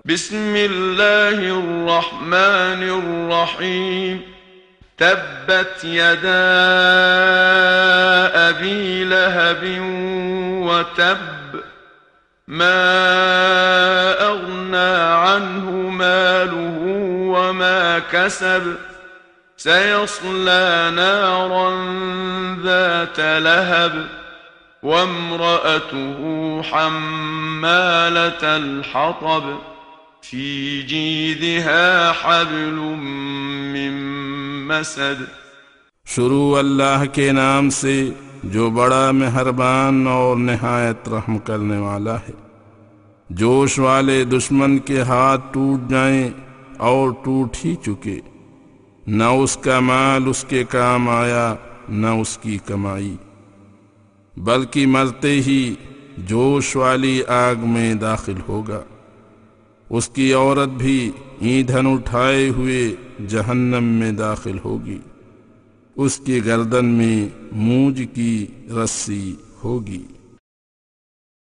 बिस्मिल्लाहिर्रहमानिर्रहीम। तब्बत यदा अबी लहबिन व तब मा अग्ना अन्हु मालुहु व मा कसब सयस्ला नारन ज़ात लहब वम्रअतुहु हम्मालतल हतब फी जीदिहा हब्लुम मिन मसद। शुरू अल्लाह के नाम से जो बड़ा मेहरबान और निहायत रहम करने वाला है। जोश वाले दुश्मन के हाथ टूट जाएं और टूट ही चुके, न उसका माल उसके काम आया न उसकी कमाई, बल्कि मरते ही जोश वाली आग में दाखिल होगा। उसकी औरत भी ईंधन उठाए हुए जहन्नम में दाखिल होगी, उसकी गर्दन में मूंज की रस्सी होगी।